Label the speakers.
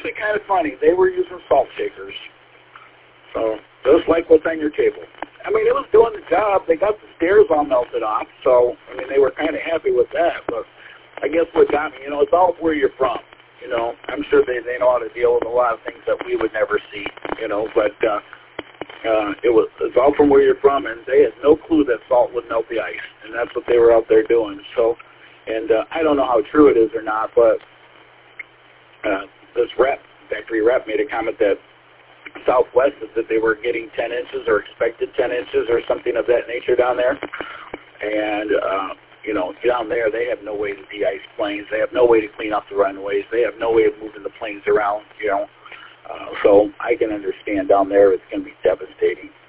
Speaker 1: actually kind of funny. They were using salt shakers. So just like what's on your table. I mean, it was doing the job. They got the stairs all melted off. So, I mean, they were kind of happy with that. But I guess what got me, it's all where you're from. I'm sure they know how to deal with a lot of things that we would never see, but it's all from where you're from, and they had no clue that salt would melt the ice, and that's what they were out there doing. So, and I don't know how true it is or not, but this factory rep made a comment that Southwest said that they were getting 10 inches or expected 10 inches or something of that nature down there, and down there, they have no way to de-ice planes. They have no way to clean up the runways. They have no way of moving the planes around, So I can understand down there it's going to be devastating.